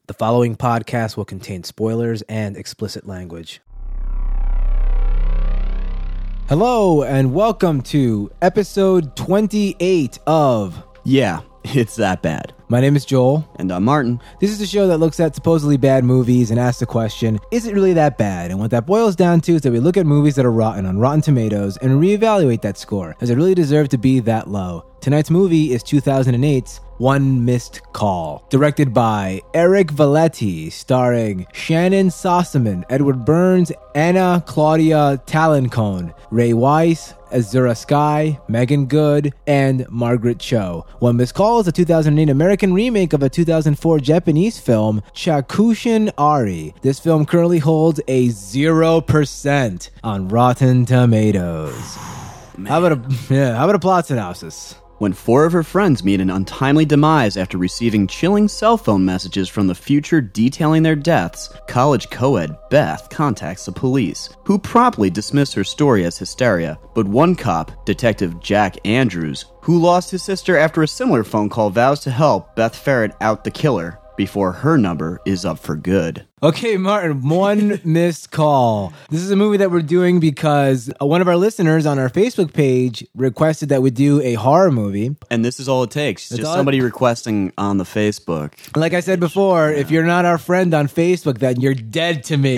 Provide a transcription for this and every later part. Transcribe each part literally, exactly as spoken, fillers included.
The following podcast will contain spoilers and explicit language. Hello, and welcome to episode twenty-eight of Yeah, it's that bad. My name is Joel. And I'm Martin. This is a show that looks at supposedly bad movies and asks the question, is it really that bad? And what that boils down to is that we look at movies that are rotten on Rotten Tomatoes and reevaluate that score. Does it really deserve to be that low? Tonight's movie is two thousand eight's One Missed Call, directed by Eric Valetti, starring Shannon Sossamon, Edward Burns, Anna Claudia Talencon, Ray Weiss, Azura Sky, Megan Good, and Margaret Cho. One Missed Call is a two thousand eight American remake of a two thousand four Japanese film, Chakushin Ari. This film currently holds a zero percent on Rotten Tomatoes. How about a yeah, how about a plot synopsis? When four of her friends meet an untimely demise after receiving chilling cell phone messages from the future detailing their deaths, college co-ed Beth contacts the police, who promptly dismiss her story as hysteria. But one cop, Detective Jack Andrews, who lost his sister after a similar phone call, vows to help Beth ferret out the killer before her number is up for good. Okay, Martin, One Missed Call. This is a movie that we're doing because one of our listeners on our Facebook page requested that we do a horror movie. And this is all it takes. That's Just all somebody it- requesting on the Facebook. Like I said before, if you're not our friend on Facebook, then you're dead to me.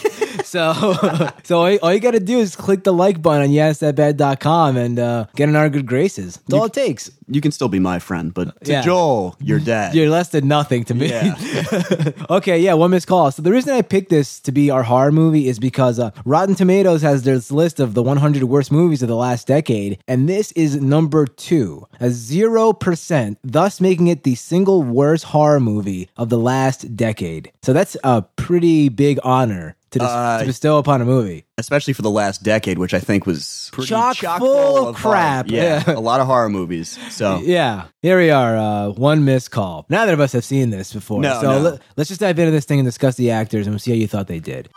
So, so all, all you got to do is click the like button on yes that bad dot com and uh, get in our good graces. That's all it takes. You can still be my friend, but to Yeah. Joel, you're dead. You're less than nothing to me. Yeah. Okay, yeah, One Missed Call. So the reason I picked this to be our horror movie is because uh, Rotten Tomatoes has this list of the one hundred worst movies of the last decade, and this is number two, a zero percent, thus making it the single worst horror movie of the last decade. So that's a pretty big honor to, dis- Uh, to bestow upon a movie. Especially for the last decade, which I think was pretty Chock chock full of horror. crap. Yeah, Yeah. a lot of horror movies. So Yeah, here we are, uh, One Missed Call. Neither of us have seen this before. No, so no. Let, let's just dive into this thing and discuss the actors and we'll see how you thought they did.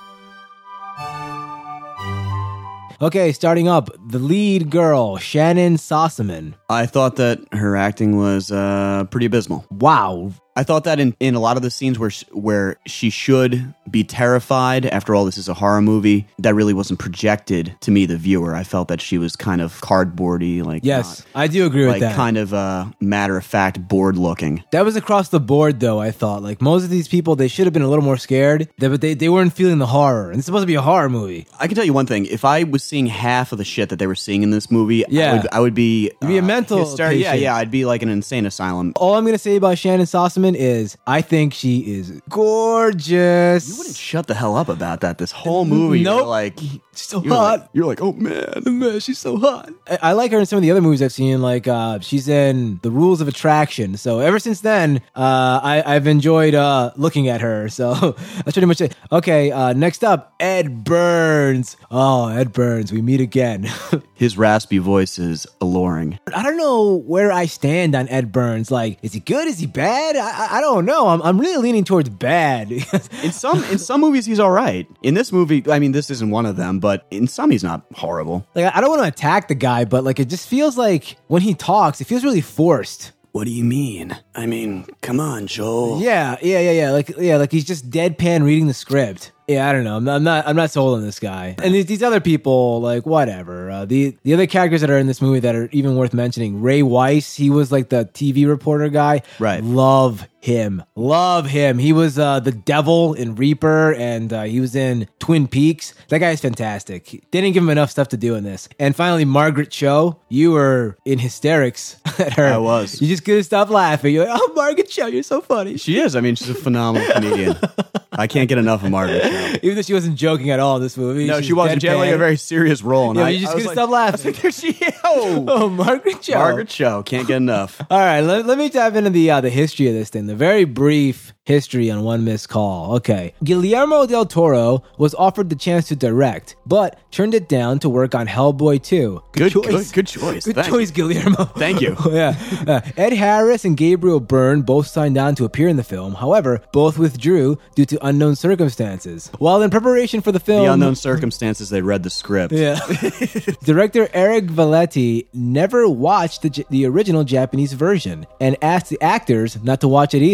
Okay, starting up, the lead girl, Shannon Sossamon. I thought that her acting was uh, pretty abysmal. Wow. I thought that in, in a lot of the scenes where sh- where she should be terrified, after all, this is a horror movie, that really wasn't projected to me, the viewer. I felt that she was kind of cardboardy, like Yes, not- I do agree with like that. kind of uh, matter of fact, bored looking. That was across the board, though, I thought. Like, most of these people, they should have been a little more scared, but they, they weren't feeling the horror. And it's supposed to be a horror movie. I can tell you one thing: if I was seeing half of the shit that they were seeing in this movie, Yeah. I would, I would be You'd be a mental hyster- Yeah, patient. yeah, I'd be like an insane asylum. All I'm going to say about Shannon Sossamon is I think she is gorgeous. You wouldn't shut the hell up about that. This whole movie, Nope. you're like, She's so you're hot. like, you're like, oh man. Man, she's so hot. I, I like her in some of the other movies I've seen. Like uh, she's in The Rules of Attraction. So ever since then, uh, I, I've enjoyed uh, looking at her. So that's pretty much it. Okay, uh, next up, Ed Burns. Oh, Ed Burns, we meet again. His raspy voice is alluring. I don't know where I stand on Ed Burns. Like, is he good? Is he bad? I, I- I don't know. I'm, I'm really leaning towards bad. In some in some movies, he's all right. In this movie, I mean, this isn't one of them, but in some, he's not horrible. Like, I don't want to attack the guy, but like, it just feels like when he talks, it feels really forced. What do you mean? I mean, come on, Joel. Yeah, yeah, yeah, yeah. Like, yeah, like he's just deadpan reading the script. Yeah, I don't know. I'm not, I'm not, I'm not sold on this guy. And these, these other people, like, whatever. Uh, the the other characters that are in this movie that are even worth mentioning. Ray Weiss, he was like the T V reporter guy. Right. Love him. Love him. He was uh, the devil in Reaper, and uh, he was in Twin Peaks. That guy is fantastic. They didn't give him enough stuff to do in this. And finally, Margaret Cho, you were in hysterics at her. I was. You just couldn't stop laughing. You're like, oh, Margaret Cho, you're so funny. She is. I mean, she's a phenomenal comedian. I can't get enough of Margaret Cho. Even though she wasn't joking at all in this movie. No, She's she wasn't. She had like deadpan. a very serious role. And Yeah, I, you just I was couldn't like, stop laughing. I was like, there she is. Oh, Oh, Margaret Cho. Margaret Cho. Can't get enough. All right, let, let me dive into the uh, the history of this thing. The very brief history on One Missed Call. Okay. Guillermo del Toro was offered the chance to direct, but turned it down to work on Hellboy two. Good, choice. good, good choice. Good Thank choice, Guillermo. Thank you. yeah. Uh, Ed Harris and Gabriel Byrne both signed on to appear in the film. However, both withdrew due to unknown circumstances. While in preparation for the film... The unknown circumstances, they read the script. Yeah. Director Eric Valetti never watched the, the original Japanese version and asked the actors not to watch it either.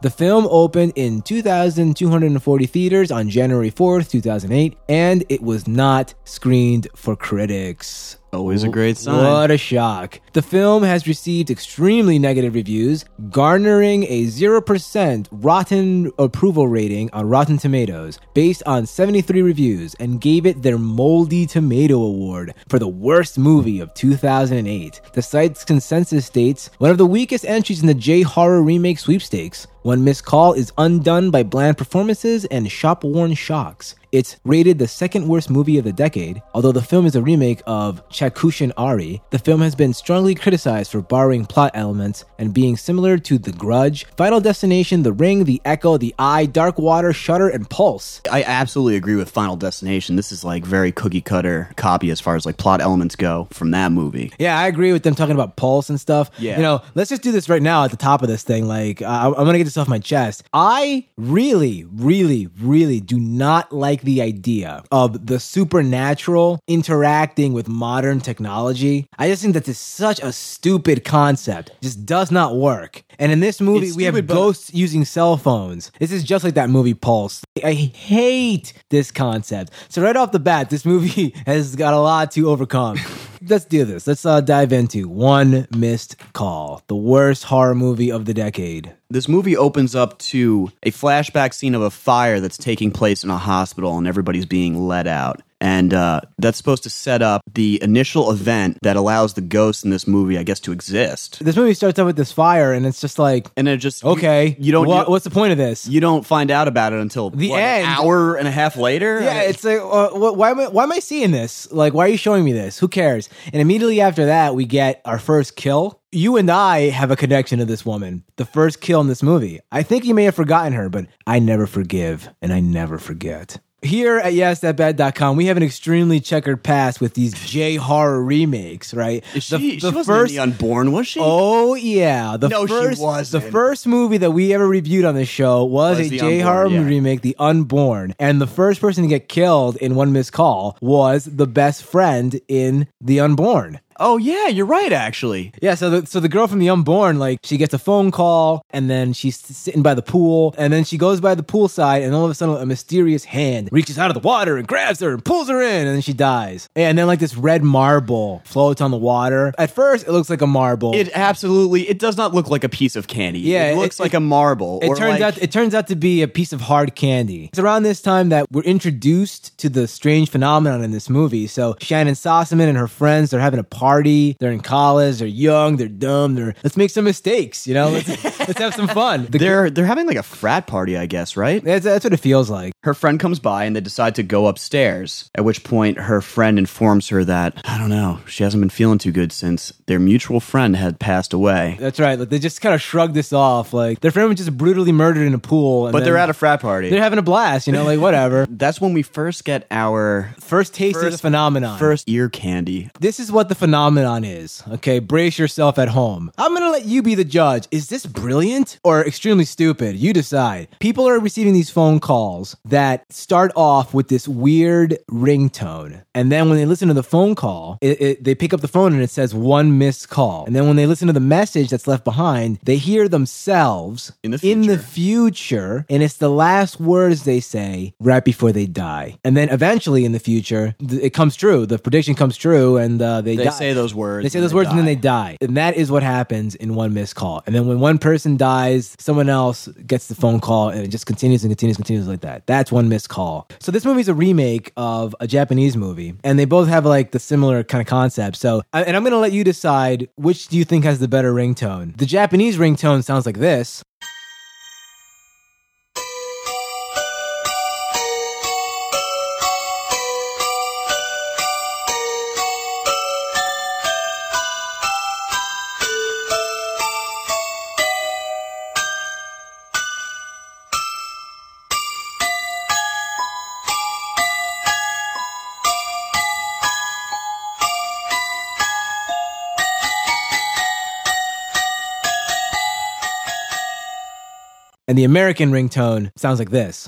The film opened in two thousand two hundred forty theaters on January fourth, two thousand eight, and it was not screened for critics. Always a great sign. What a shock. The film has received extremely negative reviews, garnering a zero percent rotten approval rating on Rotten Tomatoes based on seventy-three reviews, and gave it their Moldy Tomato Award for the worst movie of two thousand eight. The site's consensus states, one of the weakest entries in the J-horror remake sweepstakes. One Missed Call is undone by bland performances and shop-worn shocks. It's rated the second worst movie of the decade. Although the film is a remake of Chakushin Ari, the film has been strongly criticized for borrowing plot elements and being similar to The Grudge, Final Destination, The Ring, The Echo, The Eye, Dark Water, Shutter, and Pulse. I absolutely agree with Final Destination. This is like very cookie cutter copy as far as like plot elements go from that movie. Yeah, I agree with them talking about Pulse and stuff. Yeah. You know, let's just do this right now at the top of this thing. Like, uh, I'm going to get this off my chest. I really, really, really do not like the idea of the supernatural interacting with modern technology. I just think that this is such a stupid concept. It just does not work. And in this movie, It's we have stupid, but- ghosts using cell phones. This is just like that movie Pulse. I hate this concept. So right off the bat, this movie has got a lot to overcome. Let's do this. Let's uh, dive into One Missed Call, the worst horror movie of the decade. This movie opens up to a flashback scene of a fire that's taking place in a hospital and everybody's being let out. And uh, that's supposed to set up the initial event that allows the ghosts in this movie, I guess, to exist. This movie starts out with this fire, and it's just like, And it just okay, you, you don't what, you, what's the point of this? you don't find out about it until The what, end. an hour and a half later. Yeah, it's like, uh, wh- why am I, why am I seeing this? Like, why are you showing me this? Who cares? And immediately after that, we get our first kill. You and I have a connection to this woman. The first kill in this movie. I think you may have forgotten her, but I never forgive, and I never forget. Here at yes that bad dot com, we have an extremely checkered past with these J-horror remakes, right? Is she, the, she the wasn't first, in The Unborn, was she? Oh yeah, the No, she first, wasn't. The first movie that we ever reviewed on this show was, Was a The J-horror Unborn, yeah. remake, The Unborn, and the first person to get killed in One Missed Call was the best friend in The Unborn. Oh, yeah, you're right, actually. Yeah, so the, so the girl from The Unborn, like, she gets a phone call, and then she's sitting by the pool, and then she goes by the poolside, and all of a sudden a mysterious hand reaches out of the water and grabs her and pulls her in, and then she dies. And then, like, this red marble floats on the water. At first, it looks like a marble. It absolutely, it does not look like a piece of candy. Yeah, it looks it- like it- a marble. It or turns like, out it turns out to be a piece of hard candy. It's around this time that we're introduced to the strange phenomenon in this movie. So Shannon Sossaman and her friends, they're having a party. They're in college. They're young. They're dumb. They're let's make some mistakes. You know, let's let's have some fun. The, they're they're having like a frat party, I guess, right? that's, that's what it feels like. Her friend comes by and they decide to go upstairs. At which point, her friend informs her that I don't know, she hasn't been feeling too good since their mutual friend had passed away. That's right. Like they just kind of shrugged this off. Like their friend was just brutally murdered in a pool. And But they're then at a frat party. They're having a blast. You know, like whatever. That's when we first get our First taste of the First- phenomenon. first ear candy. This is what the phenomenon is. Okay, brace yourself at home. I'm gonna let you be the judge. Is this brilliant or extremely stupid? You decide. People are receiving these phone calls that start off with this weird ringtone. And then when they listen to the phone call, it, it, they pick up the phone and it says one missed call. And then when they listen to the message that's left behind, they hear themselves In the in the future. future, and it's the last words they say right before they die. And then eventually in the future, th- it comes true. The prediction comes true, and uh, they, They die. say those words. They say and those words and then they die. die. And that is what happens in One Missed Call. And then when one person dies, someone else gets the phone call and it just continues and continues and continues like that. That's One Missed Call. So this movie's a remake of a Japanese movie, and they both have like the similar kind of concept. So, I- and I'm going to let you decide which do you think has the better ringtone. The Japanese ringtone sounds like this. And the American ringtone sounds like this.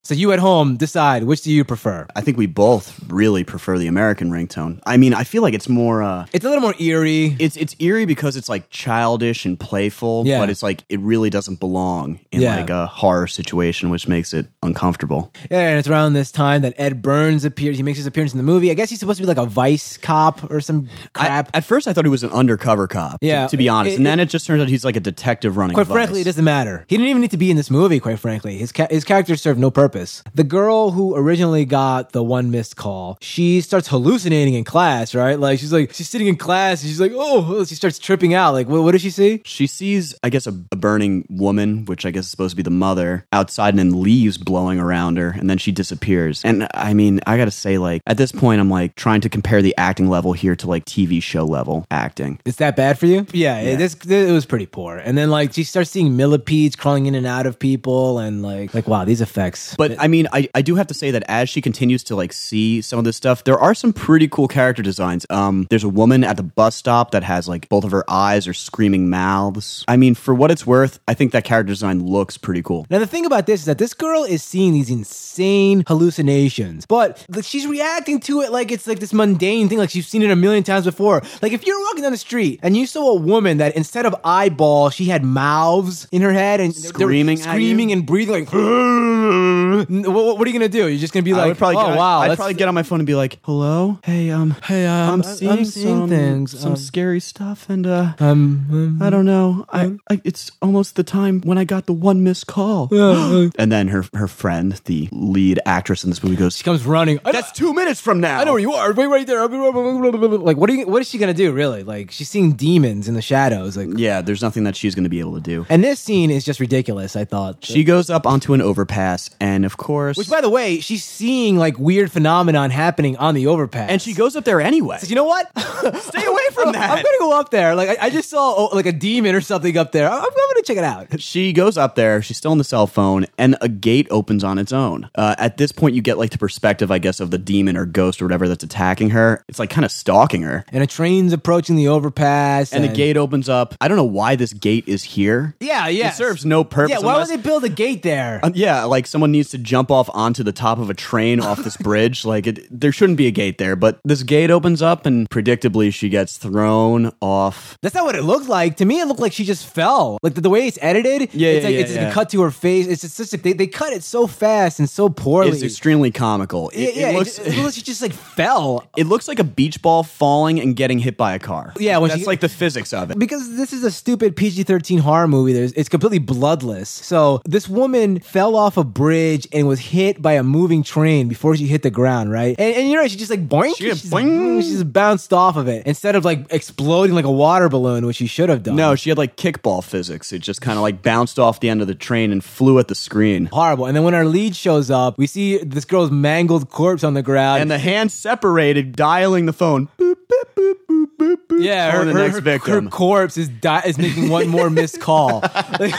So you at home decide, which do you prefer? I think we both really prefer the American ringtone. I mean, I feel like it's more... Uh, it's a little more eerie. It's it's eerie because it's like childish and playful, yeah. but it's like it really doesn't belong in yeah. like a horror situation, which makes it uncomfortable. Yeah, and it's around this time that Ed Burns appears. He makes his appearance in the movie. I guess he's supposed to be like a vice cop or some crap. I, at first, I thought he was an undercover cop, yeah, to, to be honest. It, and then it just turns out he's like a detective running Quite vice. frankly, it doesn't matter. He didn't even need to be in this movie, quite frankly. His, ca- his character served no purpose. The girl who originally got the one missed call, she starts hallucinating in class, right? Like, she's like, she's sitting in class, and she's like, oh, she starts tripping out. Like, what, what does she see? She sees, I guess, a, a burning woman, which I guess is supposed to be the mother, outside, and then leaves blowing around her, and then she disappears. And I mean, I gotta say, like, at this point, I'm like trying to compare the acting level here to like T V show level acting. It's that bad for you? Yeah, yeah. It, this, it was pretty poor. And then, like, she starts seeing millipedes crawling in and out of people, and like, like, wow, these effects. But I mean, I, I do have to say that as she continues to like see some of this stuff, there are some pretty cool character designs. Um, there's a woman at the bus stop that has like both of her eyes are screaming mouths. I mean, for what it's worth, I think that character design looks pretty cool. Now, the thing about this is that this girl is seeing these insane hallucinations, but like, she's reacting to it like it's like this mundane thing, like she's seen it a million times before. Like, if you're walking down the street and you saw a woman that instead of eyeballs, she had mouths in her head and screaming, screaming and breathing like, what, what are you gonna do? You're just gonna be like, I would probably oh get, wow, I'd that's- probably get on my phone and be like, hello, hey, um, hey, um, I'm seeing, I'm seeing some things, some um, scary stuff, and uh, um, um, I don't know, I, I it's almost the time when I got the one missed call. And then her her friend, the lead actress in this movie, goes, she comes running. that's two minutes from now. I know where you are. Wait right there. Like, what are you? What is she gonna do? Really? Like, she's seeing demons in the shadows. Like, yeah, there's nothing that she's going to be able to do. and this scene is just ridiculous. I thought She goes up onto an overpass, and of course, which, by the way, she's seeing like weird phenomenon happening on the overpass, and she goes up there anyway. says, you know what? Stay away from that. I'm gonna go up there. Like, I, I just saw oh, like a demon or something up there. I'm, I'm gonna check it out. She goes up there, she's still on the cell phone, and a gate opens on its own. Uh, at this point, you get like the perspective, I guess, of the demon or ghost or whatever that's attacking her. It's like kind of stalking her. And a train's approaching the overpass, And, the gate opens up. I don't know why this gate is here. Yeah, yeah. It serves no purpose. Yeah, why unless, would they build a gate there? Uh, yeah, like someone needs to jump off onto the top of a train off this bridge. Like, it, there shouldn't be a gate there, but this gate opens up, and predictably, she gets thrown off. That's not what it looked like. To me, it looked like she just fell. Like the, the way it's edited, Yeah, it's yeah, like yeah, it's yeah. a cut to her face. It's just such a, they, they cut it so fast and so poorly. It's extremely comical. It, yeah, it yeah, it looks. just- it looks like she just like fell. It looks like a beach ball falling and getting hit by a car. Yeah, when that's she- like the physics of it. Because this is a stupid P G thirteen horror movie, there's, it's completely bloodless. So this woman fell off a bridge and was hit by a moving train before she hit the ground, right? And, and you know, she just like boink, She just she's, boing. she just bounced off of it instead of like exploding like a water balloon, which she should have done. No, she had like kickball physics. It just kind of like bounced off the end of the train and flew at the screen. Horrible. And then when our lead shows up, we see this girl's mangled corpse on the ground. And the hands separated, dialing the phone. Boop, boop, boop, boop, boop, boop. yeah, her, calling the her, next her, victim. her corpse is di- is making one more missed call. Like,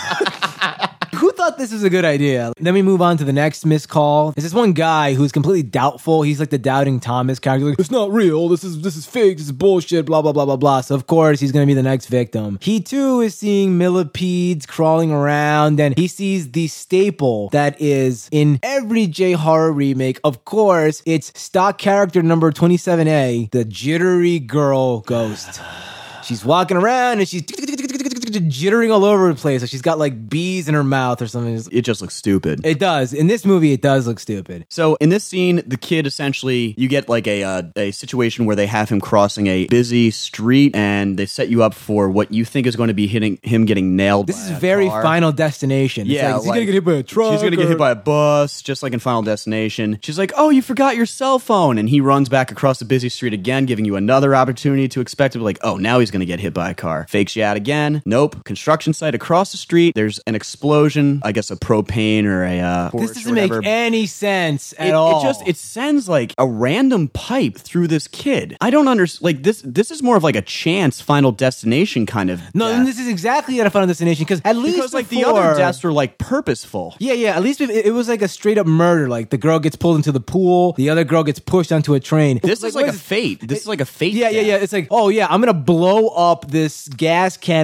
who thought this was a good idea? Then we move on to the next missed call. There's this one guy who's completely doubtful. He's like the doubting Thomas character. Like, it's not real. This is this is fake. This is bullshit. Blah blah blah blah blah. So of course he's gonna be the next victim. He too is seeing millipedes crawling around, and he sees the staple that is in every J horror remake. Of course, it's stock character number twenty-seven A, the jittery girl ghost. She's walking around and she's jittering all over the place. Like she's got like bees in her mouth or something. It just looks stupid. It does. In this movie, it does look stupid. So in this scene, the kid essentially, you get like a uh, a situation where they have him crossing a busy street, and they set you up for what you think is going to be hitting him getting nailed. This by is a very car. Final Destination. It's Yeah, like, is he like, gonna get hit by a truck? She's gonna get or- hit by a bus, just like in Final Destination. She's like, "Oh, you forgot your cell phone," and he runs back across the busy street again, giving you another opportunity to expect it. Like, oh, now he's gonna get hit by a car. Fakes you out again. Nope. Construction site across the street. There's an explosion. I guess a propane or a uh, torch This or doesn't make whatever. any sense at It, all. it just it sends like a random pipe through this kid. I don't understand. Like this, this is more of like a chance Final Destination kind of. no, death. and this is exactly at a Final Destination because at least because like the before- other deaths were like purposeful. Yeah, yeah. At least it, it was like a straight up murder. Like the girl gets pulled into the pool, the other girl gets pushed onto a train. This is like what a fate. This is like a fate. Yeah, yeah, death. yeah. It's like, oh yeah, I'm gonna blow up this gas canister like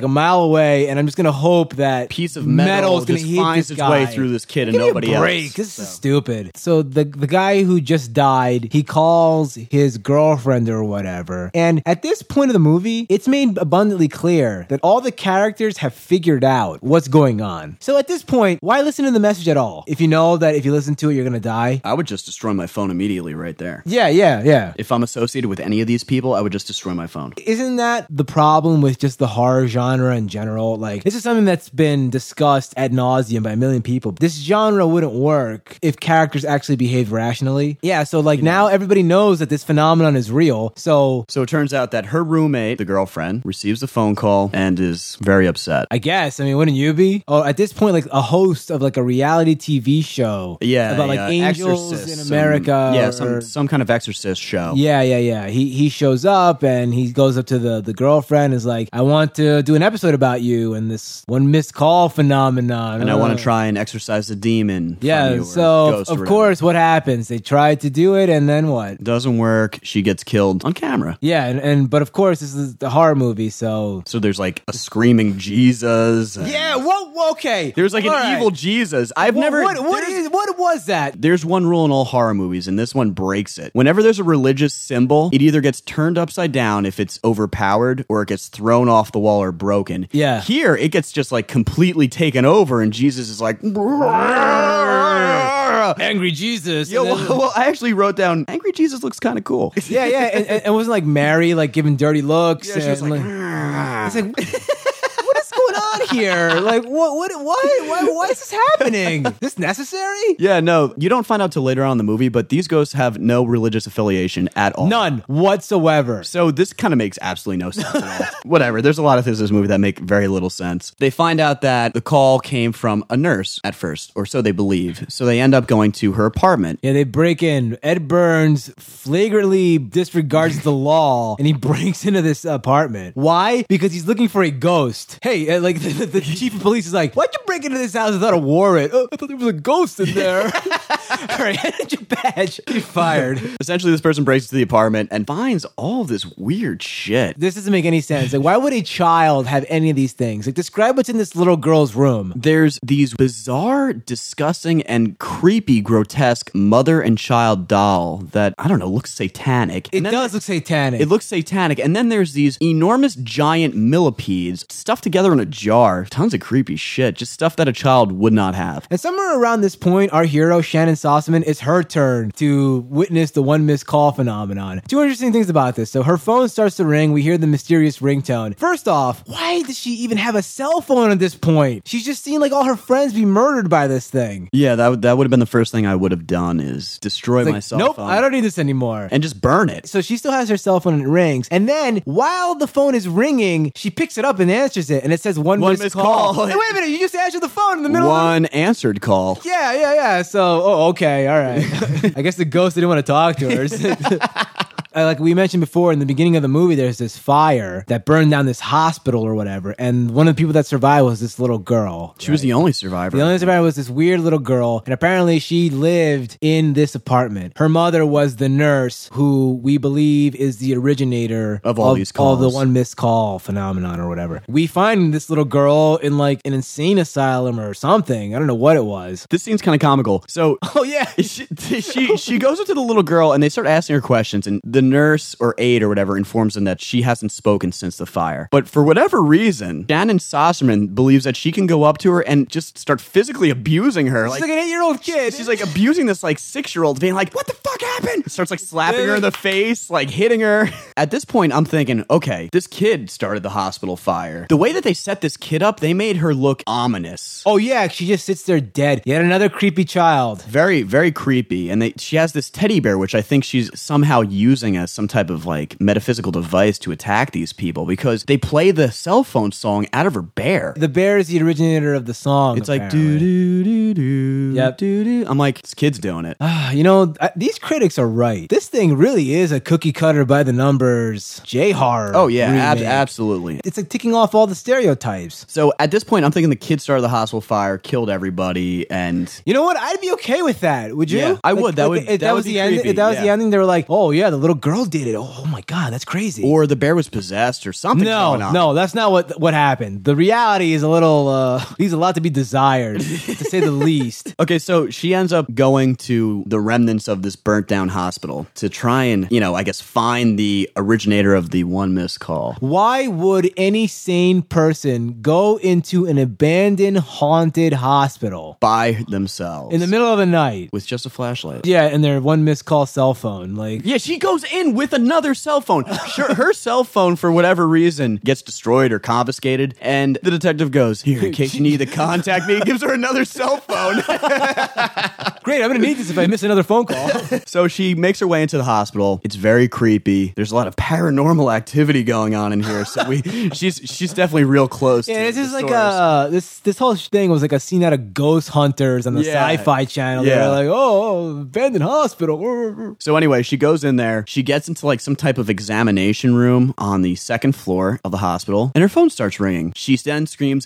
like a mile away, and I'm just gonna hope that piece of metal metal's gonna just hit finds this its guy. way through this kid and Give me nobody a break. else. This So. is stupid. So the the guy who just died, he calls his girlfriend or whatever, and at this point of the movie, it's made abundantly clear that all the characters have figured out what's going on. So at this point, why listen to the message at all? If you know that if you listen to it, you're gonna die. I would just destroy my phone immediately right there. Yeah, yeah, yeah. If I'm associated with any of these people, I would just destroy my phone. Isn't that the problem with just the horror genre in general? Like, this is something that's been discussed ad nauseum by a million people. This genre wouldn't work if characters actually behaved rationally. Yeah, so like now everybody knows that this phenomenon is real. So So it turns out that her roommate, the girlfriend, receives a phone call and is very upset. I guess, I mean, wouldn't you be? Oh, at this point, like a host of like a reality T V show. Yeah, about like uh, angels Exorcist, in some- America. yeah, or- some some kind of exorcist show. Yeah, yeah, yeah. He he shows up and he goes up to the, the girlfriend, is like, I want to do an episode about you and this one missed call phenomenon. And I Uh, want to try and exorcise the demon. from you Yeah, or so ghost or of whatever. course, what happens? They try to do it, and then what? Doesn't work. She gets killed on camera. Yeah, and, and but of course, this is the horror movie, so So there's like a screaming Jesus. and yeah. Whoa, okay. There's like an All right. evil Jesus. I've What, never. What what, there's- is, what was that? There's one rule in all horror movies, and this one breaks it. Whenever there's a religious symbol, it either gets turned upside down if it's overpowered, or it gets thrown off the wall or broken. Yeah. Here, it gets just like completely taken over, and Jesus is like. Angry Jesus. Yo, and then- well, well, I actually wrote down Angry Jesus looks kind of cool. yeah, yeah, and, and, and wasn't like Mary like giving dirty looks. Yeah, she was and, like, it's like, what is going on here? Like, what, what, why, why, why is this happening? Is this necessary? Yeah, no, you don't find out till later on in the movie, but these ghosts have no religious affiliation at all. None whatsoever. So this kind of makes absolutely no sense at all. Whatever. There's a lot of things in this movie that make very little sense. They find out that the call came from a nurse at first, or so they believe. So they end up going to her apartment. Yeah, they break in. Ed Burns flagrantly disregards the law and he breaks into this apartment. Why? Because he's looking for a ghost. Hey, uh, like the, the, the chief of police is like, why'd you break into this house without a warrant? Oh, I thought there was a ghost in there. All right, hand your badge. You're fired. Essentially, this person breaks into the apartment and finds all of this weird shit. This doesn't make any sense. Like, why would a child have any of these things? Like, describe what's in this little girl's room. There's these bizarre, disgusting, and creepy, grotesque mother and child doll that, I don't know, looks satanic. It And then does look satanic. It looks satanic. And then there's these enormous giant millipedes stuffed together in a jar. Tons of creepy shit. Just stuff that a child would not have. And somewhere around this point, our hero, Shannon Sossaman, it's her turn to witness the one missed call phenomenon. Two interesting things about this. So her phone starts to ring. We hear the mysterious ringtone. First off, why does she even have a cell phone at this point? She's just seen like all her friends be murdered by this thing. Yeah, that, would- that would have been the first thing I would have done is destroy It's like, my cell nope, phone. I don't need this anymore. and just burn it. So she still has her cell phone and it rings. And then while the phone is ringing, she picks it up and answers it. And it says one, One missed, missed call. call. Hey, wait a minute, you just answered the phone in the middle of One answered call. the... Yeah, yeah, yeah. So, oh, okay, all right. I guess the ghost didn't want to talk to her. Uh, like we mentioned before, in the beginning of the movie, there's this fire that burned down this hospital or whatever. And one of the people that survived was this little girl. She was the only survivor. The only survivor was this weird little girl, and apparently she lived in this apartment. Her mother was the nurse who we believe is the originator Of all these all the calls. one missed call phenomenon or whatever. We find this little girl in like an insane asylum or something. I don't know what it was. This scene's kind of comical. So Oh yeah. she, she she goes up to the little girl and they start asking her questions, and the nurse or aide or whatever informs them that she hasn't spoken since the fire. But for whatever reason, Shannon Sossaman believes that she can go up to her and just start physically abusing her. She's like an eight-year-old kid. She's like abusing this like six-year-old, being like, "What the fuck happened?" Starts like slapping her in the face, like hitting her. At this point, I'm thinking, okay, this kid started the hospital fire. The way that they set this kid up, they made her look ominous. Oh yeah, she just sits there dead. Yet another creepy child. Very, very creepy. And they, she has this teddy bear, which I think she's somehow using as some type of like metaphysical device to attack these people, because they play the cell phone song out of her bear. The bear is the originator of the song. It's like apparently. doo doo doo doo. Yep. Doo doo. I'm like, this kid's doing it. Ah, you know, I, these critics are right. This thing really is a cookie cutter by the numbers J horror. Oh yeah, ab- remake. absolutely. It's like ticking off all the stereotypes. So at this point, I'm thinking the kid started the hospital fire, killed everybody, and You know what? I'd be okay with that. Would you? Yeah, I would. That would- If that would was be the ending. creepy, If that was yeah. the ending, they were like, "Oh yeah, the little girl did it. Oh my God, that's crazy. Or the bear was possessed or something no, going on. no, that's not what what happened. The reality is a little, uh, leaves a lot to be desired, to say the least. Okay, so she ends up going to the remnants of this burnt down hospital to try and, you know, I guess find the originator of the one missed call. Why would any sane person go into an abandoned, haunted hospital By themselves. in the middle of the night? With just a flashlight. Yeah, and their one missed call cell phone. Like, Yeah, she goes in with another cell phone. Sure, her cell phone, for whatever reason, gets destroyed or confiscated, and the detective goes, here, in case you need to contact me, gives her another cell phone. great, I'm gonna need this if I miss another phone call. So she makes her way into the hospital. It's very creepy. There's a lot of paranormal activity going on in here, so we she's she's definitely real close Yeah, to this the is like source. a this this whole thing was like a scene out of Ghost Hunters on the Yeah. Sci-Fi Channel. Yeah. They're like, oh, abandoned hospital. So anyway, she goes in there. She gets into like some type of examination room on the second floor of the hospital, and her phone starts ringing. She then screams,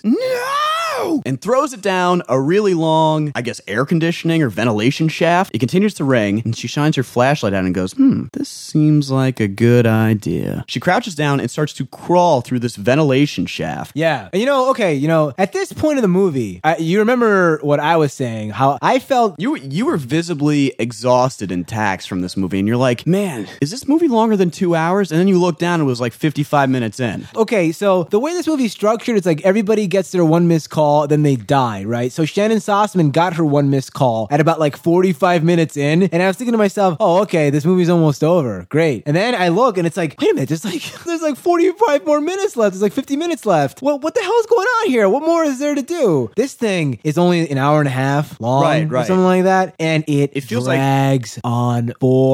"No!" and throws it down a really long, I guess, air conditioning or ventilation shaft. It continues to ring, and she shines her flashlight out and goes, hmm, this seems like a good idea. She crouches down and starts to crawl through this ventilation shaft. Yeah. And you know, okay, you know, at this point of the movie, I, you remember what I was saying, how I felt. You you were visibly exhausted and taxed from this movie, and you're like, man, is this movie longer than two hours? And then you look down, and it was like fifty-five minutes in. Okay, so the way this movie's structured, it's like everybody gets their one missed call, then they die, right? So Shannon Sossman got her one missed call at about like forty-five minutes in, and I was thinking to myself, oh, okay, this movie's almost over. Great. And then I look, and it's like, wait a minute, there's like there's like forty-five more minutes left. There's like fifty minutes left. What what the hell is going on here? What more is there to do? This thing is only an hour and a half long, Right, or right. something like that, and it, It feels like- drags on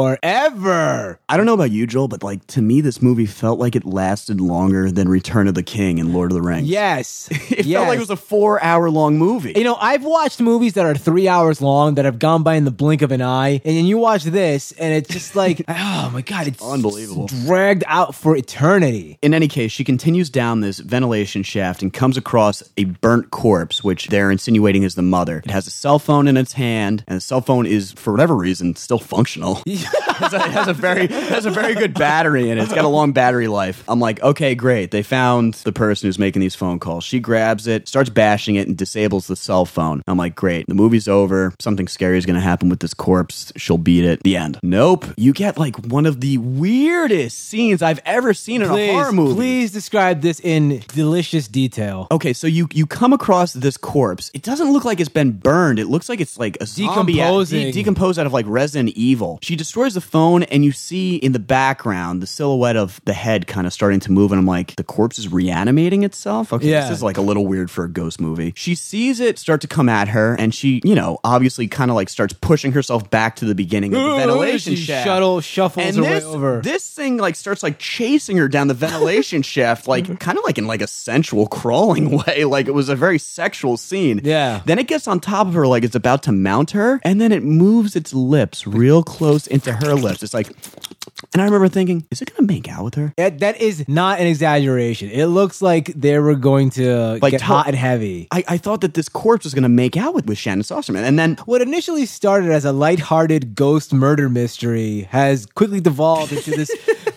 forever. I don't know about you, Joel, but like to me, this movie felt like it lasted longer than Return of the King and Lord of the Rings. Yes. It felt like it was a four-hour-long movie. You know, I've watched movies that are three hours long that have gone by in the blink of an eye, and then you watch this, and it's just like, oh my God, it's Unbelievable. dragged out for eternity. In any case, she continues down this ventilation shaft and comes across a burnt corpse, which they're insinuating is the mother. It has a cell phone in its hand, and the cell phone is, for whatever reason, still functional. it, has a, it has a very it has a very good battery in it. It's got a long battery life. I'm like, okay, great. They found the person who's making these phone calls. She grabs it, starts bashing it, and disables the cell phone. I'm like, great. The movie's over. Something scary is going to happen with this corpse. She'll beat it. The end. Nope. You get like one of the weirdest scenes I've ever seen in Please, a horror movie. please describe this in delicious detail. Okay, so you you come across this corpse. It doesn't look like it's been burned. It looks like it's like a zombie Decomposing. de- decomposed out of like Resident Evil. She destroys the phone, and you see in the background the silhouette of the head kind of starting to move. And I'm like, the corpse is reanimating itself. Okay, Yeah. this is like a little weird for a ghost movie. She sees it start to come at her, and she, you know, obviously kind of like starts pushing herself back to the beginning of the ventilation she shaft. shuttle shuffles And her this, way over. this thing like starts like chasing her down the ventilation shaft, like kind of like in like a sensual crawling way. Like it was a very sexual scene. Yeah. Then it gets on top of her like it's about to mount her, and then it moves its lips real close into her lips. It's like, and I remember thinking, is it going to make out with her? That, that is not an exaggeration. It looks like they were going to Like get to- hot and heavy. I, I thought that this corpse was going to make out with, with Shannon Sosterman. And then What initially started as a lighthearted ghost murder mystery has quickly devolved into this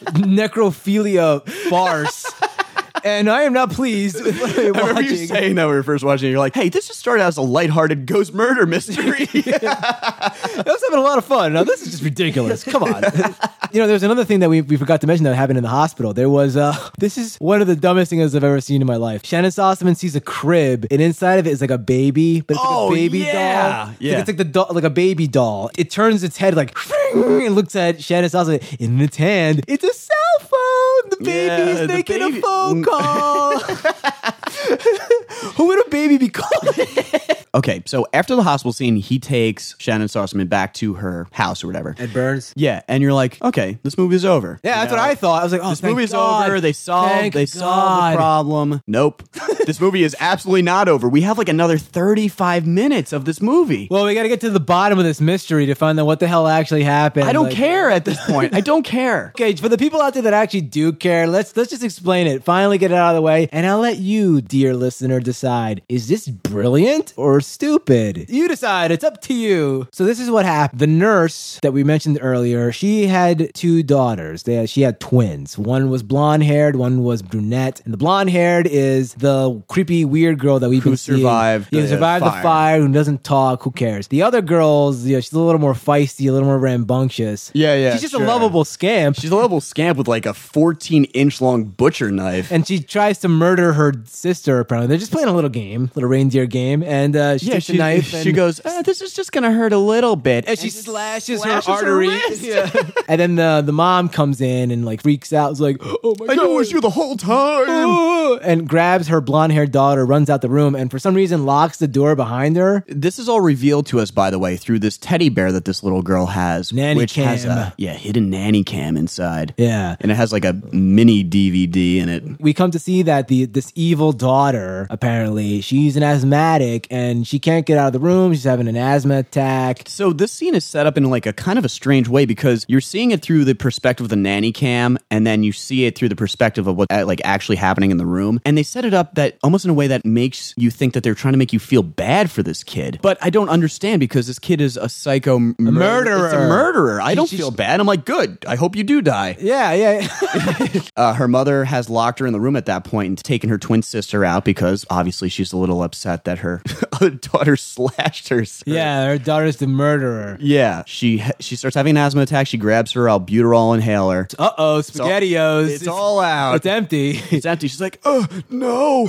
necrophilia farce. And I am not pleased with what I'm I remember you watching. saying that when we were first watching it. You're like, hey, this just started out as a lighthearted ghost murder mystery. I was having a lot of fun. Now this is just ridiculous. Come on. You know, there's another thing that we, we forgot to mention that happened in the hospital. There was, uh, this is one of the dumbest things I've ever seen in my life. Shannon Sossman sees a crib, and inside of it is like a baby, but it's Oh, like a baby yeah. doll. It's Yeah. like, it's like the doll, like a baby doll. It turns its head like, and looks at Shannon Sossman. In its hand, it's a cell phone. The baby Yeah, is the making baby- a phone call. Who would a baby be called? Okay, so after the hospital scene, he takes Shannon Sossman back to her house or whatever. Ed Burns. Yeah, and you're like, okay, this movie's over. Yeah, You that's know? what I thought. I was like, oh, This thank movie's God. over. They solved. Thank they solved God. the problem. Nope. This movie is absolutely not over. We have like another thirty-five minutes of this movie. Well, we got to get to the bottom of this mystery to find out what the hell actually happened. I don't Like- care at this point. I don't care. Okay, for the people out there that actually do care, let's let's just explain it. Finally get it out of the way, and I'll let you, dear listener, decide, is this brilliant or stupid? You decide. It's up to you. So this is what happened. The nurse that we mentioned earlier, she had two daughters. They had, she had twins. One was blonde-haired, one was brunette. And the blonde-haired is the creepy, weird girl that we've who been seeing. survived Yeah, the survived fire. the fire, who doesn't talk, who cares? The other girl's, you know, she's a little more feisty, a little more rambunctious. Yeah, yeah, She's just sure. a lovable scamp. She's a level scamp with like a fourteen inch long butcher knife. And she tries to murder her sister, apparently. They're just playing a little game, little reindeer game. And uh, she yeah, takes she, a knife. she and, goes, uh, this is just going to hurt a little bit. and she slashes, slashes her her artery. wrist. Yeah. And then the, the mom comes in and like freaks out. It's like, oh my I God. knew it was you the whole time. Oh, and grabs her blonde-haired daughter, runs out the room, and for some reason locks the door behind her. This is all revealed to us, by the way, through this teddy bear that this little girl has, Nanny which cam. has a yeah hidden nanny cam inside. Yeah. And it has like a mini D V D in it. We come to see that the this evil daughter, apparently, she's an asthmatic and she can't get out of the room. She's having an asthma attack. So this scene is set up in like a kind of a strange way because you're seeing it through the perspective of the nanny cam, and then you see it through the perspective of what's like actually happening in the room. And they set it up that almost in a way that makes you think that they're trying to make you feel bad for this kid. But I don't understand because this kid is a psycho m- murderer. murderer. It's a murderer. I She- don't she- feel bad. I'm like, good. I hope you do die. Yeah, yeah. Uh, her mother has locked her in the room at that point and taken her twin sister out because obviously she's a little upset that her other daughter slashed her. skirt. yeah, her daughter's the murderer. Yeah, she she starts having an asthma attack. She grabs her albuterol inhaler. Uh-oh, SpaghettiOs. It's all out. It's empty. It's empty. She's like, oh no,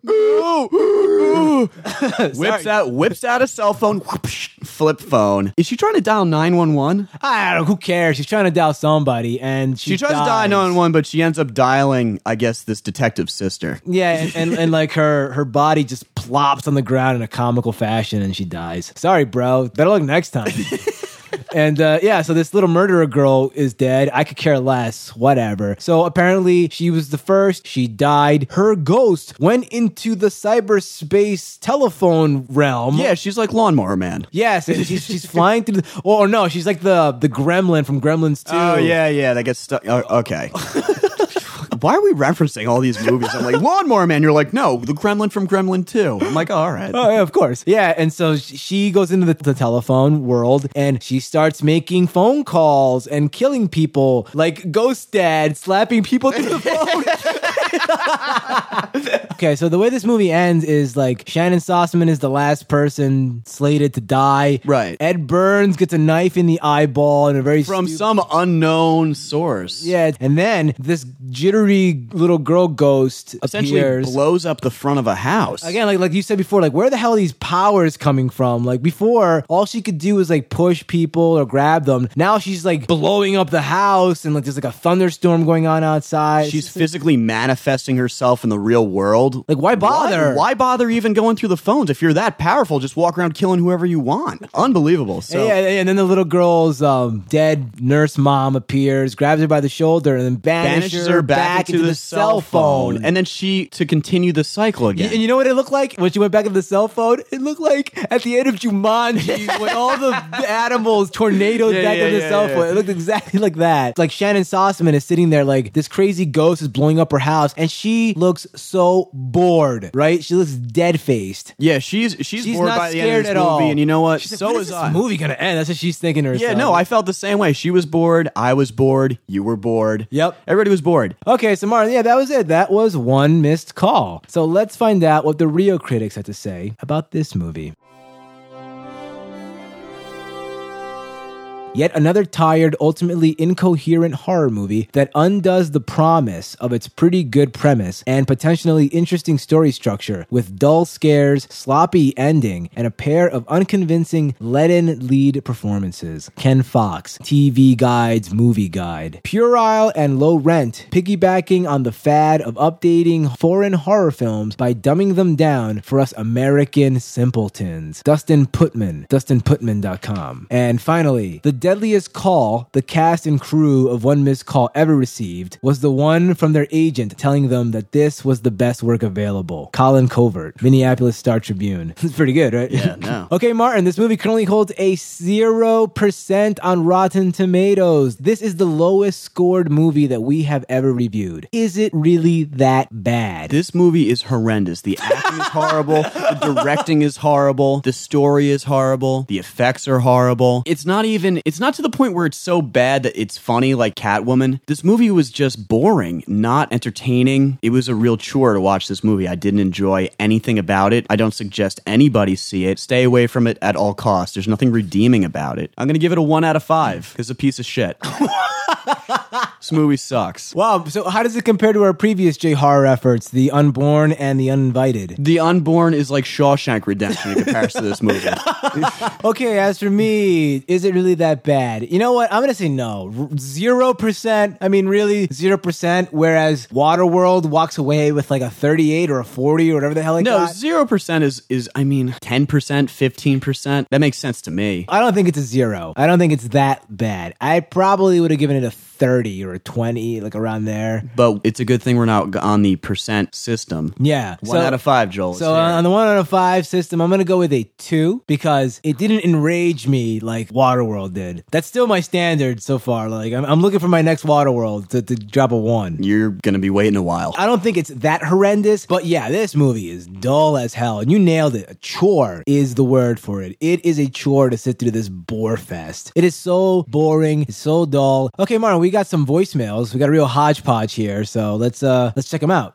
no. whips out, whips out a cell phone, whoosh, flip phone. Is she trying to dial nine one one? I don't know, who cares? She's trying to dial somebody, and she, She tries to dial dies. nine one one, but she ends up dialing, I guess, this detective's sister. Yeah, and, and, and like her her body just plops on the ground in a comical fashion, and she dies. Sorry, bro. Better luck next time. And uh, yeah, so this little murderer girl is dead. I could care less. Whatever. So apparently she was the first. She died. Her ghost went into the cyberspace telephone realm. Yeah, she's like Lawnmower Man. Yes, and she's, she's flying through the... Or, or no, she's like the, the gremlin from Gremlins two. Oh, yeah, yeah, that gets stuck. Oh, okay. Why are we referencing all these movies? I'm like, Lawnmower Man. You're like, no, the Gremlin from Gremlin two. I'm like, oh, all right. Oh, yeah, of course. Yeah, and so sh- she goes into the, the telephone world and she starts making phone calls and killing people, like Ghost Dad slapping people through the phone. Okay, so the way this movie ends is like Shannon Sossaman is the last person slated to die. Right. Ed Burns gets a knife in the eyeball in a very From stu- some unknown source. Yeah, and then this jittery little girl ghost Essentially appears. blows up the front of a house. Again, like like you said before, like where the hell are these powers coming from? Like before, all she could do was like push people or grab them. Now she's like blowing up the house, and like there's like a thunderstorm going on outside. She's It's just, physically manifesting herself in the real world. like, why bother? Why, why bother even going through the phones? If you're that powerful, just walk around killing whoever you want. Unbelievable. So yeah, yeah, and then the little girl's um, dead nurse mom appears, grabs her by the shoulder, and then banishes, banishes her back, into, the, cell phone. And, And then she, to continue the cycle again. and you know what it looked like when she went back into the cell phone? It looked like at the end of Jumanji when all the animals tornadoed Yeah, back yeah, into the yeah, cell yeah. phone. It looked exactly like that. Like Shannon Sossaman is sitting there like this crazy ghost is blowing up her house, and she looks so bored, right? She looks dead-faced. yeah, she's she's, She's bored not by the end scared of this at movie, all. and you know what? She's like, so when is is this I. movie gonna end? That's what she's thinking to herself. Yeah, no, I felt the same way. She was bored. I was bored. You were bored. Yep. Everybody was bored. Okay, so Martin, yeah, that was it. That was one missed call. So let's find out what the real critics had to say about this movie. Yet another tired, ultimately incoherent horror movie that undoes the promise of its pretty good premise and potentially interesting story structure with dull scares, sloppy ending, and a pair of unconvincing leaden lead performances. Ken Fox, T V Guide's movie guide. Puerile and low rent, piggybacking on the fad of updating foreign horror films by dumbing them down for us American simpletons. Dustin Putman, dustin putman dot com. And finally, the deadliest call the cast and crew of One Missed Call ever received was the one from their agent telling them that this was the best work available. Colin Covert, Minneapolis Star-Tribune. It's pretty good, right? Yeah, no. Okay, Martin, this movie currently holds a zero percent on Rotten Tomatoes. This is the lowest scored movie that we have ever reviewed. Is it really that bad? This movie is horrendous. The acting is horrible. The directing is horrible. The story is horrible. The effects are horrible. It's not even, it's not to the point where it's so bad that it's funny like Catwoman. This movie was just boring, not entertaining. It was a real chore to watch this movie. I didn't enjoy anything about it. I don't suggest anybody see it. Stay away from it at all costs. There's nothing redeeming about it. I'm going to give it a one out of five. It's a piece of shit. This movie sucks. Wow, so how does it compare to our previous J-horror efforts, The Unborn and The Uninvited? The Unborn is like Shawshank Redemption in comparison to this movie. Okay, as for me, is it really that bad? You know what? I'm going to say no. Zero percent. I mean, really, zero percent, whereas Waterworld walks away with like a thirty-eight or a forty or whatever the hell it No, got. zero percent is, is, I mean, ten percent, fifteen percent. That makes sense to me. I don't think it's a zero. I don't think it's that bad. I probably would have given it a thirty or a twenty, like around there. But it's a good thing we're not on the percent system. Yeah. One so, out of five, Joel. So on the one out of five system, I'm going to go with a two because it didn't enrage me like Waterworld did. That's still my standard so far. Like I'm, I'm looking for my next Waterworld to, to drop a one. You're going to be waiting a while. I don't think it's that horrendous, but yeah, this movie is dull as hell. And you nailed it. A chore is the word for it. It is a chore to sit through this bore fest. It is so boring. It's so dull. Okay, Martin, we got some voicemails. We got a real hodgepodge here, so let's uh let's check them out.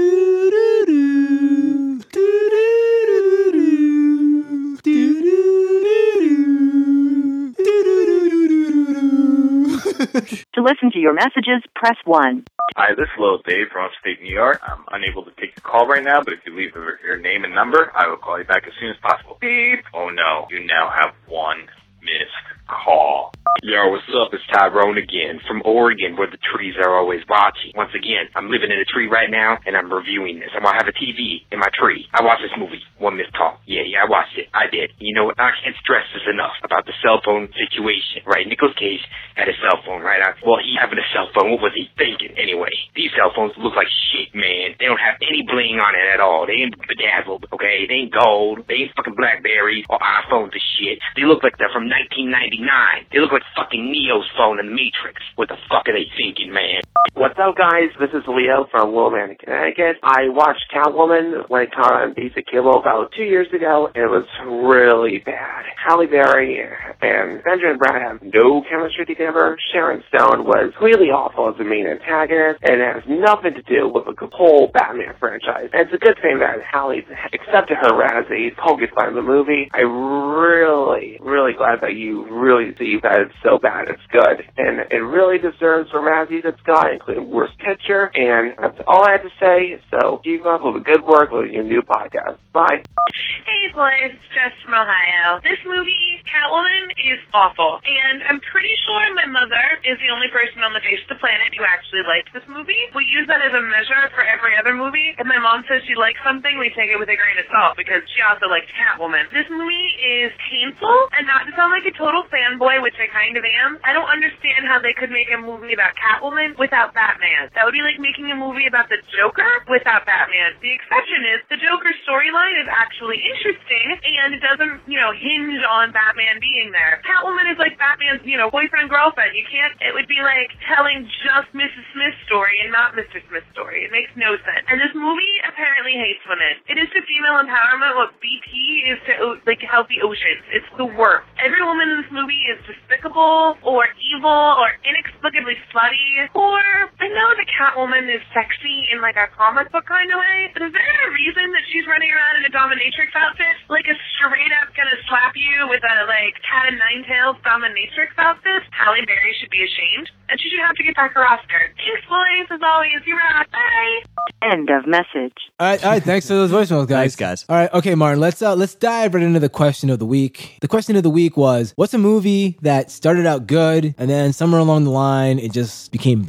To listen to your messages, press one. Hi, this is Lil Dave from upstate New York. I'm unable to take your call right now, but if you leave your name and number, I will call you back as soon as possible. Beep. Oh no, you now have one missed call. Yo, what's up? It's Tyrone again from Oregon, where the trees are always watching. Once again, I'm living in a tree right now, and I'm reviewing this. I'm gonna have a T V in my tree. I watched this movie, One Missed Call. Yeah, yeah, I watched it. I did. You know what? I can't stress this enough about the cell phone situation, right? Nicolas Cage had a cell phone, right? I, well, he having a cell phone. What was he thinking anyway? These cell phones look like shit, man. They don't have any bling on it at all. They ain't bedazzled, okay? They ain't gold. They ain't fucking Blackberries or iPhones and shit. They look like they're from nineteen ninety-nine. They look like fucking Neo's phone in the Matrix. What the fuck are they thinking, man? What's up, guys? This is Leo from Willimantic, Connecticut. I watched Catwoman when it came on basic cable about two years ago. It was really bad. Halle Berry and Benjamin Bratt have no chemistry together. Sharon Stone was really awful as the main antagonist, and it has nothing to do with the whole Batman franchise. And it's a good thing that Halle accepted her as a Pokemon in the movie. I really, really glad that you really see that it's so bad it's good. And it really deserves for Razzies it's got, including Worst Picture. And that's all I have to say. So keep up with the good work with your new podcast. Bye. Hey boys, it's Jess from Ohio. This movie, Catwoman, is awful. And I'm pretty sure my mother is the only person on the face of the planet who actually liked this movie. We use that as a measure for every other movie. If my mom says she likes something, we take it with a grain of salt because she also likes Catwoman. This movie is painful, and not to sound like a total fanboy, which I kind of am, I don't understand how they could make a movie about Catwoman without Batman. That would be like making a movie about the Joker without Batman. The exception is the Joker's storyline is actually interesting, and it doesn't, you know, hinge on Batman being there. Catwoman is like Batman's, you know, boyfriend, girlfriend. You can't, it would be like telling just Missus Smith's story and not Mister Smith's story. It makes no sense. And this movie apparently hates women. It is to female empowerment what B P is to, like, healthy oceans. It's the worst. Every woman in this movie is despicable, or evil, or inexplicably slutty, or I know the Catwoman is sexy in, like, a comic book kind of way, but is there a reason that she's running around in a dominatrix outfit? Like, a straight up gonna slap you with a, like, cat and nine tails dominatrix outfit? Halle Berry should be ashamed, and she should have to get back her Oscar. Thanks, boys, as always. You're right. Bye! End of message. All right, all right. Thanks for those voicemails, guys. Thanks, guys. All right, okay, Martin. Let's uh, let's dive right into the question of the week. The question of the week was: what's a movie that started out good and then somewhere along the line it just became bad?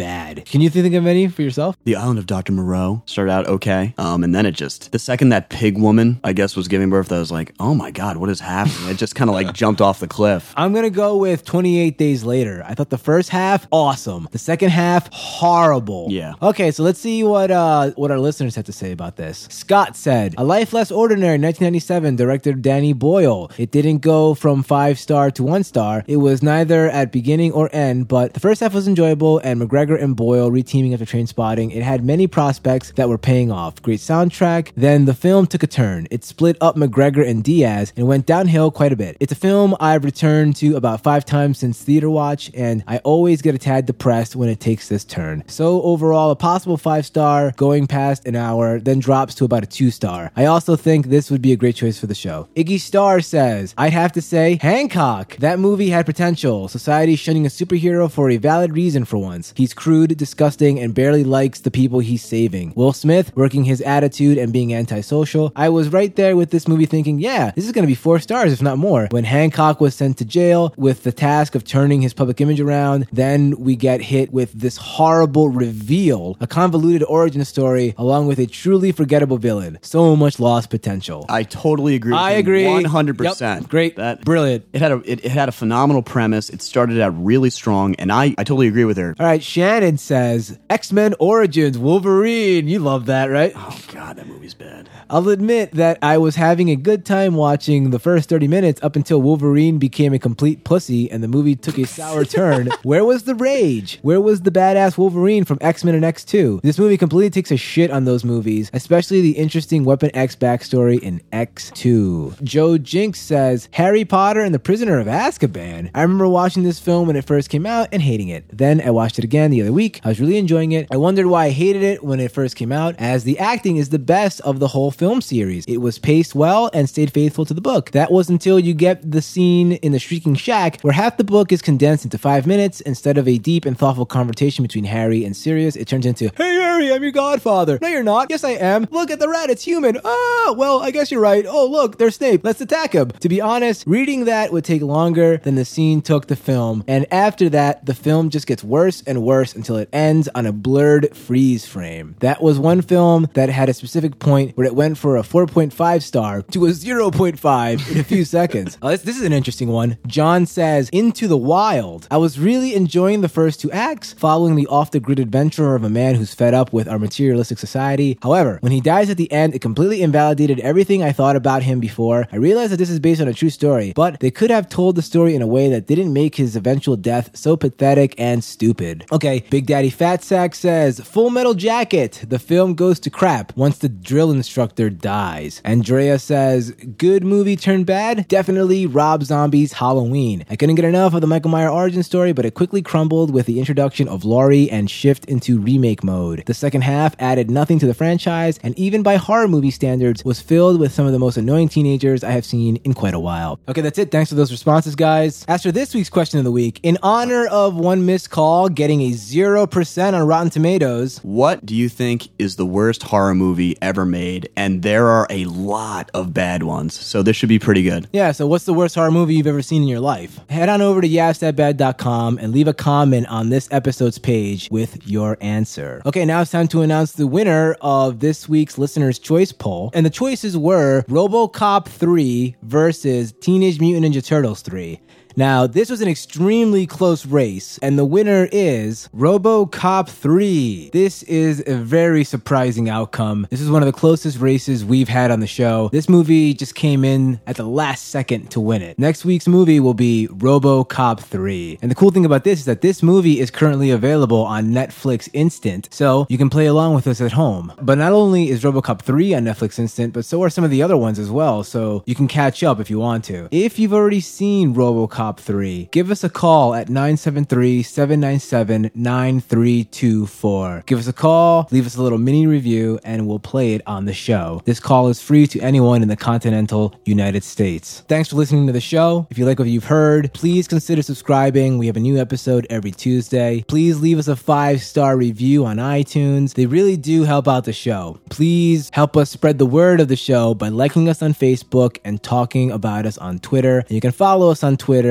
Can you think of any for yourself? The Island of Doctor Moreau started out okay, um, and then it just, the second that pig woman, I guess, was giving birth, I was like, oh my God, what is happening? It just kind of like jumped off the cliff. I'm going to go with twenty-eight Days Later. I thought the first half, awesome. The second half, horrible. Yeah. Okay, so let's see what uh, what our listeners had to say about this. Scott said, A Life Less Ordinary, nineteen ninety-seven, director Danny Boyle. It didn't go from five star to one star. It was neither at beginning or end, but the first half was enjoyable, and McGregor and Boyle reteaming after Train Spotting. It had many prospects that were paying off. Great soundtrack. Then the film took a turn. It split up McGregor and Diaz and went downhill quite a bit. It's a film I've returned to about five times since theater watch, and I always get a tad depressed when it takes this turn. So overall, a possible five star going past an hour, then drops to about a two star. I also think this would be a great choice for the show. Iggy Star says, I'd have to say Hancock. That movie had potential. Society shunning a superhero for a valid reason for once. He's crude, disgusting, and barely likes the people he's saving. Will Smith working his attitude and being antisocial. I was right there with this movie thinking, yeah, this is going to be four stars if not more. When Hancock was sent to jail with the task of turning his public image around, then we get hit with this horrible reveal, a convoluted origin story along with a truly forgettable villain. So much lost potential. I totally agree with I you agree. one hundred percent. Yep. Great. That, Brilliant. It had a it, it had a phenomenal premise. It started out really strong, and I, I totally agree with her. All right, Shannon says, X-Men Origins, Wolverine. You love that, right? Oh, God, that movie's bad. I'll admit that I was having a good time watching the first thirty minutes up until Wolverine became a complete pussy and the movie took a sour turn. Where was the rage? Where was the badass Wolverine from X-Men and X two? This movie completely takes a shit on those movies, especially the interesting Weapon X backstory in X two. Joe Jinx says, Harry Potter and the Prisoner of Azkaban. I remember watching this film when it first came out and hating it. Then I watched it again the other week. I was really enjoying it. I wondered why I hated it when it first came out, as the acting is the best of the whole film series. It was paced well and stayed faithful to the book. That was until you get the scene in the Shrieking Shack where half the book is condensed into five minutes. Instead of a deep and thoughtful conversation between Harry and Sirius, it turns into, hey Harry, I'm your godfather. No, you're not. Yes, I am. Look at the rat. It's human. Ah, well, I guess you're right. Oh, look, there's Snape. Let's attack him. To be honest, reading that would take longer than the scene took the film. And after that, the film just gets worse and worse until it ends on a blurred freeze frame. That was one film that had a specific point where it went for a four point five star to a zero point five in a few seconds. Oh, this, this is an interesting one. John says, Into the Wild. I was really enjoying the first two acts, following the off-the-grid adventure of a man who's fed up with our materialistic society. However, when he dies at the end, it completely invalidated everything I thought about him before. I realized that this is based on a true story, but they could have told the story in a way that didn't make his eventual death so pathetic and stupid. Okay, Big Daddy Fat Sack says, Full Metal Jacket. The film goes to crap once the drill instructor dies. Andrea says, good movie turned bad? Definitely Rob Zombie's Halloween. I couldn't get enough of the Michael Myers origin story, but it quickly crumbled with the introduction of Laurie and shift into remake mode. The second half added nothing to the franchise, and even by horror movie standards, was filled with some of the most annoying teenagers I have seen in quite a while. Okay, that's it. Thanks for those responses, guys. As for this week's question of the week, in honor of one missed call getting a zero percent on Rotten Tomatoes, what do you think is the worst horror movie ever made? And there are a lot of bad ones, so this should be pretty good. Yeah, so what's the worst horror movie you've ever seen in your life? Head on over to yes that bad dot com and leave a comment on this episode's page with your answer. Okay, now it's time to announce the winner of this week's Listener's Choice poll. And the choices were RoboCop three versus Teenage Mutant Ninja Turtles three. Now, this was an extremely close race, and the winner is RoboCop three. This is a very surprising outcome. This is one of the closest races we've had on the show. This movie just came in at the last second to win it. Next week's movie will be RoboCop three. And the cool thing about this is that this movie is currently available on Netflix Instant, so you can play along with us at home. But not only is RoboCop three on Netflix Instant, but so are some of the other ones as well, so you can catch up if you want to. If you've already seen RoboCop three, give us a call at nine seven three, seven nine seven, nine three two four. Give us a call, leave us a little mini review, and we'll play it on the show. This call is free to anyone in the continental United States. Thanks for listening to the show. If you like what you've heard, please consider subscribing. We have a new episode every Tuesday. Please leave us a five-star review on iTunes. They really do help out the show. Please help us spread the word of the show by liking us on Facebook and talking about us on Twitter. And you can follow us on Twitter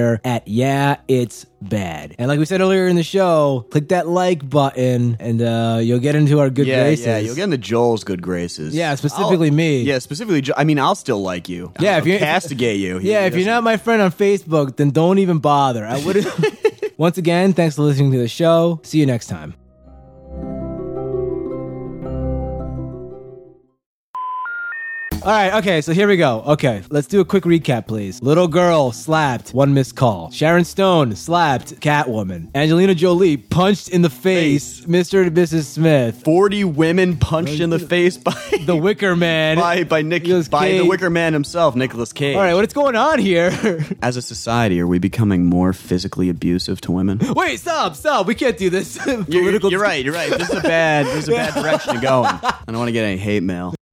Twitter at Yeah It's Bad. And like we said earlier in the show, click that like button and uh, you'll get into our good yeah, graces. Yeah, you'll get into Joel's good graces. Yeah, specifically I'll, me. Yeah, specifically. Jo- I mean, I'll still like you. Yeah, I'll if you castigate you. He, yeah, he if you're not my friend on Facebook, then don't even bother. I would. Once again, thanks for listening to the show. See you next time. All right, okay, so here we go. Okay, let's do a quick recap, please. Little girl slapped, one missed call. Sharon Stone slapped Catwoman. Angelina Jolie punched in the face, face. Mister and Missus Smith. Forty women punched in the face by the Wicker Man. By by Nick by Cage. The Wicker Man himself, Nicolas Cage. All right, what's going on here? As a society, are we becoming more physically abusive to women? Wait, stop, stop. We can't do this. you're, you're right. You're right. This is a bad. This is a bad direction to go in. I don't want to get any hate mail.